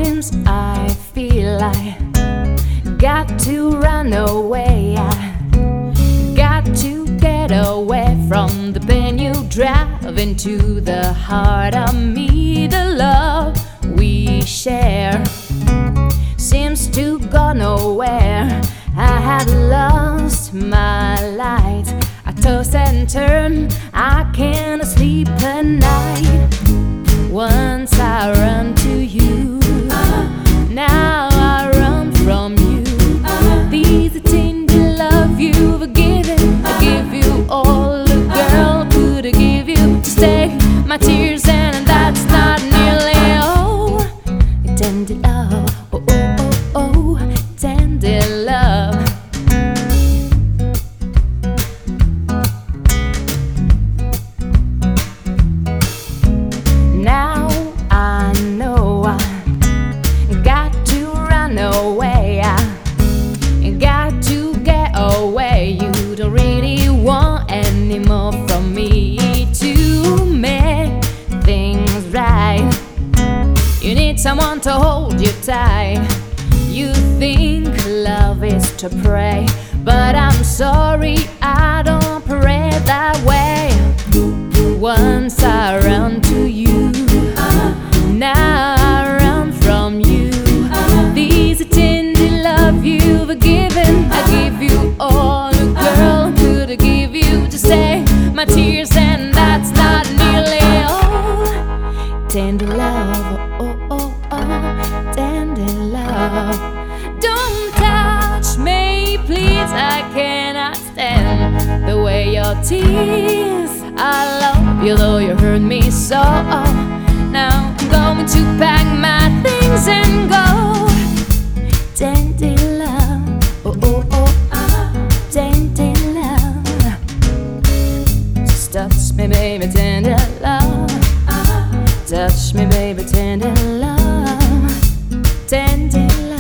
Sometimes I feel I got to run away. I got to get away from the pain you drive into the heart of me. The love we share seems to go nowhere. I had lost my light. I toss and turn, I can't sleep at night. Once I run to you, now I run from you. These tender love you've given, I give you all a girl could give you. Just take my tears and that's not nearly all. Tender love, oh oh oh oh, tender love. Now I know I got to run away. I got to get away. You don't really want any more from me to make things right. You need someone to hold you tight. You think love is to pray, but I'm sorry, I don't pray that way. Once I run to you, now I run from you. These tender love you've given, I give you all a girl could give you. Just take my tears and that's not nearly all. Tender love, oh oh oh, tender love. Don't touch me, please, I cannot stand the way your tears. I love you though you hurt me so. Now I'm going to pack my things and go. Tender love, oh oh oh oh, tender love. Just touch me, baby, tender love. Touch me, baby, tender love. Tender love.